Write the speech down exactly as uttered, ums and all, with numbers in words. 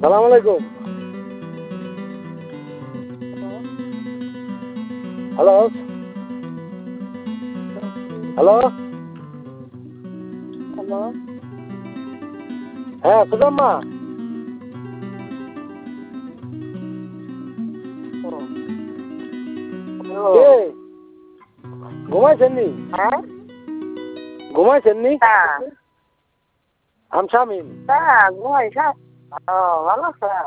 সালাম আলাইকুম। Hello hello hello. হ্যাঁ সুদাম্মা। কে ঘুমাইছেন নি? হ্যাঁ ঘুমাইছেন নি? হ্যাঁ আমি শামিম। হ্যাঁ ঘুমাই স্যার। ও ভালো স্যার।